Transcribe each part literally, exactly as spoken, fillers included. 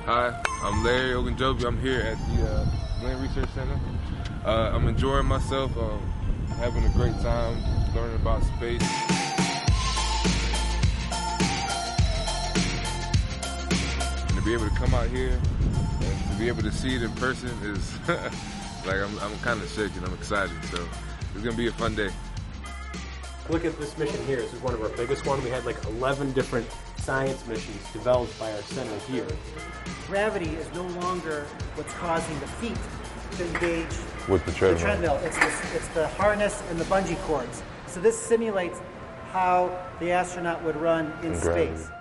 Hi, I'm Larry Ogunjobi. I'm here at the uh, Glenn Research Center. Uh, I'm enjoying myself, um, having a great time, learning about space. And to be able to come out here and to be able to see it in person is like I'm, I'm kind of shaking. I'm excited, so it's gonna be a fun day. Look at this mission here. This is one of our biggest ones. We had like eleven different science missions developed by our center here. Gravity is no longer what's causing the feet to engage with the treadmill. The treadmill. It's, this, it's the harness and the bungee cords. So this simulates how the astronaut would run in Gravity. space.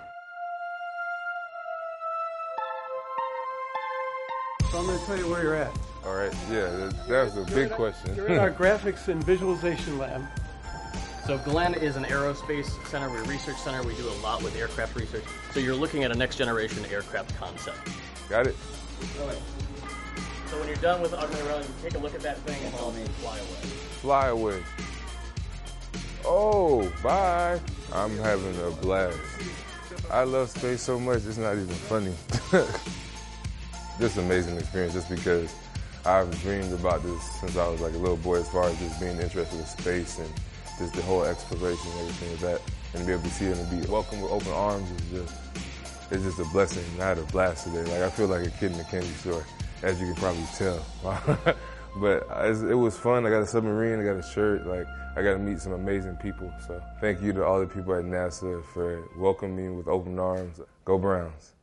So I'm going to tell you where you're at. All right, yeah, that, that was a big You're question. You're in our graphics and visualization lab. So Glenn is an aerospace center, we're a research center, we do a lot with aircraft research. So you're looking at a next generation aircraft concept. Got it. All right. So when you're done with augmented reality, you take a look at that thing and tell me fly away. Fly away. Oh, bye. I'm having a blast. I love space so much, it's not even funny. Just an amazing experience just because I've dreamed about this since I was like a little boy as far as just being interested in space and just the whole exploration and everything of that. And to be able to see it and be welcomed with open arms is just, it's just a blessing. I had a blast today. Like I feel like a kid in a candy store, as you can probably tell. But it was fun. I got a submarine, I got a shirt, like I got to meet some amazing people. So thank you to all the people at NASA for welcoming me with open arms. Go Browns.